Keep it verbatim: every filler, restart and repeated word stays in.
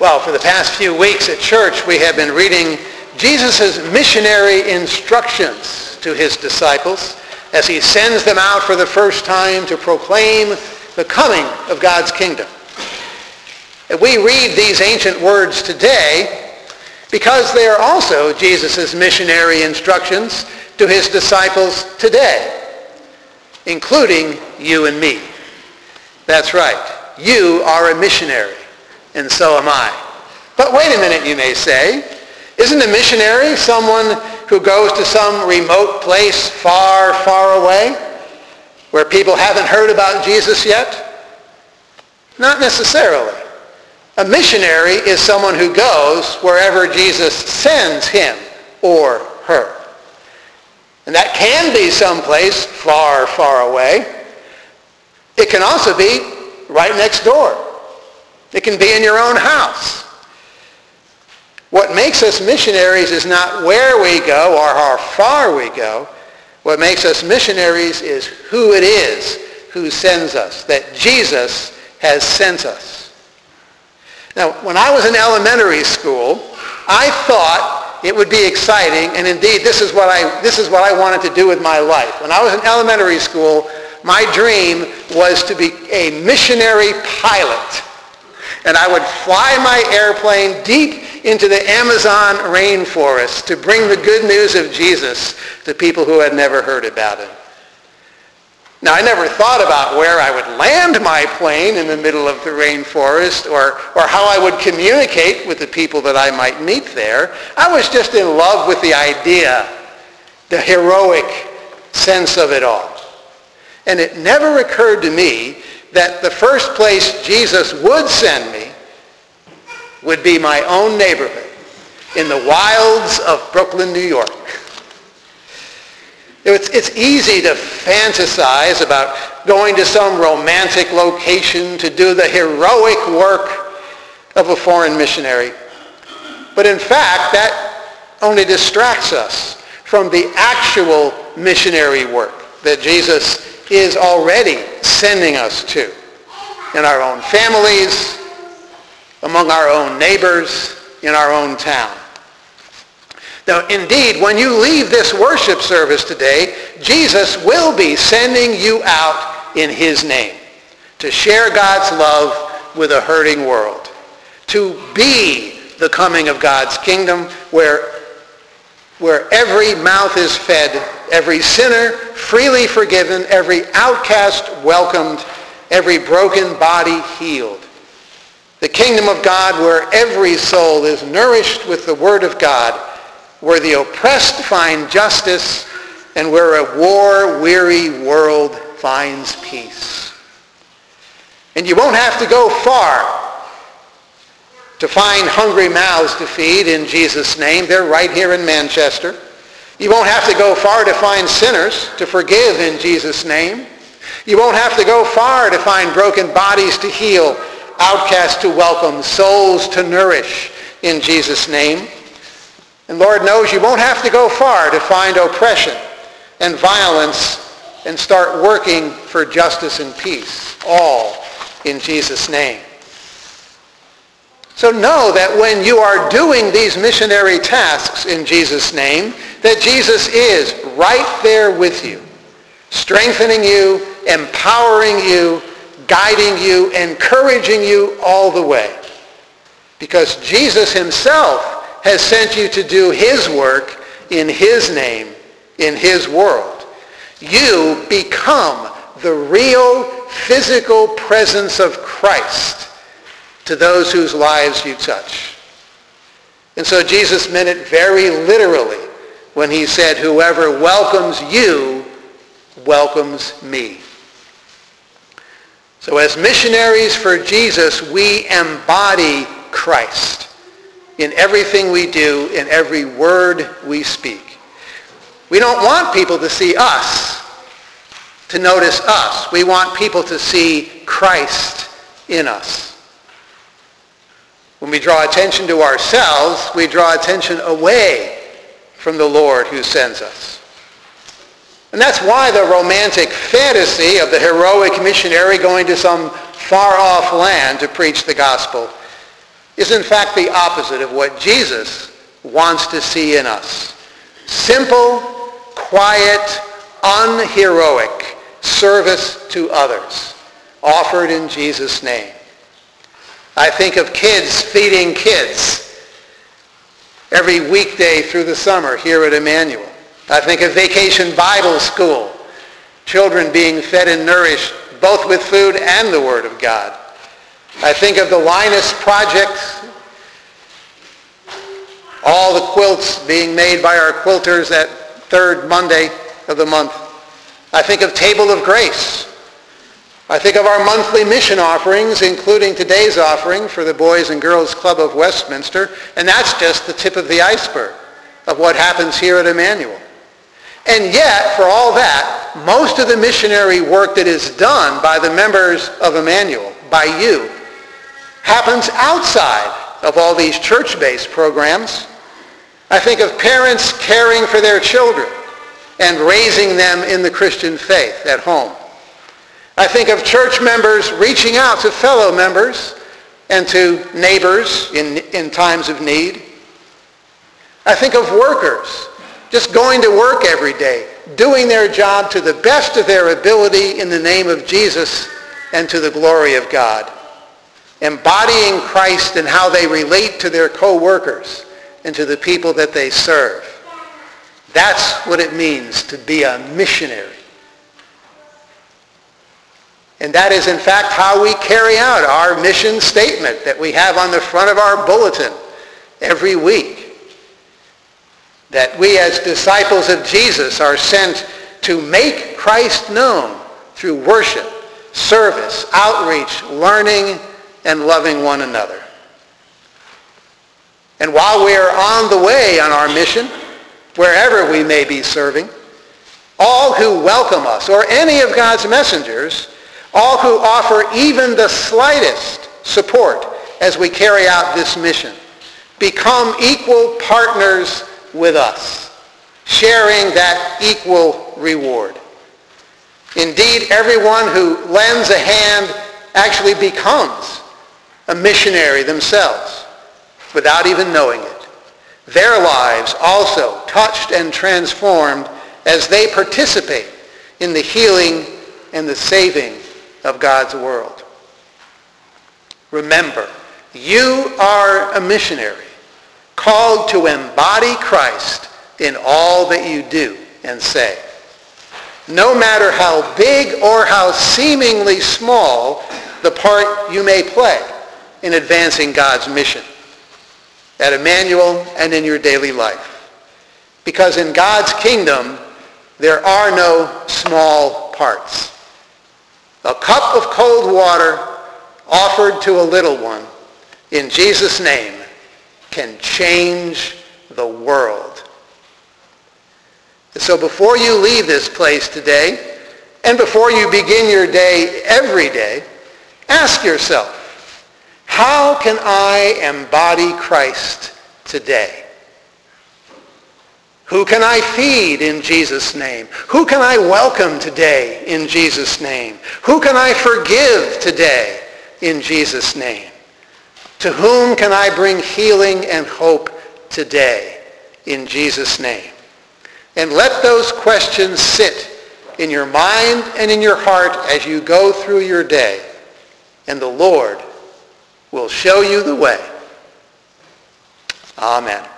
Well, for the past few weeks at church, we have been reading Jesus' missionary instructions to his disciples as he sends them out for the first time to proclaim the coming of God's kingdom. And we read these ancient words today because they are also Jesus' missionary instructions to his disciples today, including you and me. That's right. You are a missionary. And so am I. But wait a minute, you may say. Isn't a missionary someone who goes to some remote place far, far away where people haven't heard about Jesus yet? Not necessarily. A missionary is someone who goes wherever Jesus sends him or her. And that can be someplace far, far away. It can also be right next door. It can be in your own house. What makes us missionaries is not where we go or how far we go. What makes us missionaries is who it is who sends us, that Jesus has sent us. Now, when I was in elementary school, I thought it would be exciting, and indeed this is what I, this is what I wanted to do with my life. When I was in elementary school, my dream was to be a missionary pilot. And I would fly my airplane deep into the Amazon rainforest to bring the good news of Jesus to people who had never heard about him. Now, I never thought about where I would land my plane in the middle of the rainforest or, or how I would communicate with the people that I might meet there. I was just in love with the idea, the heroic sense of it all. And it never occurred to me that the first place Jesus would send me would be my own neighborhood in the wilds of Brooklyn, New York. It's, it's easy to fantasize about going to some romantic location to do the heroic work of a foreign missionary. But in fact, that only distracts us from the actual missionary work that Jesus is already sending us to in our own families, among our own neighbors, in our own town. Now, indeed, when you leave this worship service today, Jesus will be sending you out in his name to share God's love with a hurting world, to be the coming of God's kingdom where, where every mouth is fed, every sinner freely forgiven, every outcast welcomed, every broken body healed. The kingdom of God where every soul is nourished with the word of God, where the oppressed find justice, and where a war-weary world finds peace. And you won't have to go far to find hungry mouths to feed in Jesus' name. They're right here in Manchester. You won't have to go far to find sinners to forgive in Jesus' name. You won't have to go far to find broken bodies to heal, outcasts to welcome, souls to nourish in Jesus' name. And Lord knows you won't have to go far to find oppression and violence and start working for justice and peace, all in Jesus' name. So know that when you are doing these missionary tasks in Jesus' name, that Jesus is right there with you, strengthening you, empowering you, guiding you, encouraging you all the way. Because Jesus himself has sent you to do his work in his name, in his world. You become the real physical presence of Christ to those whose lives you touch. And so Jesus meant it very literally when he said, whoever welcomes you welcomes me. So as missionaries for Jesus, we embody Christ in everything we do, in every word we speak. We don't want people to see us, to notice us. We want people to see Christ in us. When we draw attention to ourselves, we draw attention away from the Lord who sends us. And that's why the romantic fantasy of the heroic missionary going to some far-off land to preach the gospel is in fact the opposite of what Jesus wants to see in us. Simple, quiet, unheroic service to others, offered in Jesus' name. I think of kids feeding kids every weekday through the summer here at Emmanuel. I think of Vacation Bible School, children being fed and nourished both with food and the Word of God. I think of the Linus Project, all the quilts being made by our quilters that third Monday of the month. I think of Table of Grace. I think of our monthly mission offerings, including today's offering for the Boys and Girls Club of Westminster, and that's just the tip of the iceberg of what happens here at Emmanuel. And yet, for all that, most of the missionary work that is done by the members of Emmanuel, by you, happens outside of all these church-based programs. I think of parents caring for their children and raising them in the Christian faith at home. I think of church members reaching out to fellow members and to neighbors in, in times of need. I think of workers just going to work every day, doing their job to the best of their ability in the name of Jesus and to the glory of God, embodying Christ in how they relate to their co-workers and to the people that they serve. That's what it means to be a missionary. And that is, in fact, how we carry out our mission statement that we have on the front of our bulletin every week. That we as disciples of Jesus are sent to make Christ known through worship, service, outreach, learning, and loving one another. And while we are on the way on our mission, wherever we may be serving, all who welcome us, or any of God's messengers, all who offer even the slightest support as we carry out this mission, become equal partners with us, sharing that equal reward. Indeed, everyone who lends a hand actually becomes a missionary themselves without even knowing it. Their lives also touched and transformed as they participate in the healing and the saving of God's world. Remember, you are a missionary, called to embody Christ in all that you do and say. No matter how big or how seemingly small the part you may play in advancing God's mission at Emmanuel and in your daily life. Because in God's kingdom, there are no small parts. A cup of cold water offered to a little one in Jesus' name can change the world. So before you leave this place today, and before you begin your day every day, ask yourself, how can I embody Christ today? Who can I feed in Jesus' name? Who can I welcome today in Jesus' name? Who can I forgive today in Jesus' name? To whom can I bring healing and hope today in Jesus' name? And let those questions sit in your mind and in your heart as you go through your day. And the Lord will show you the way. Amen.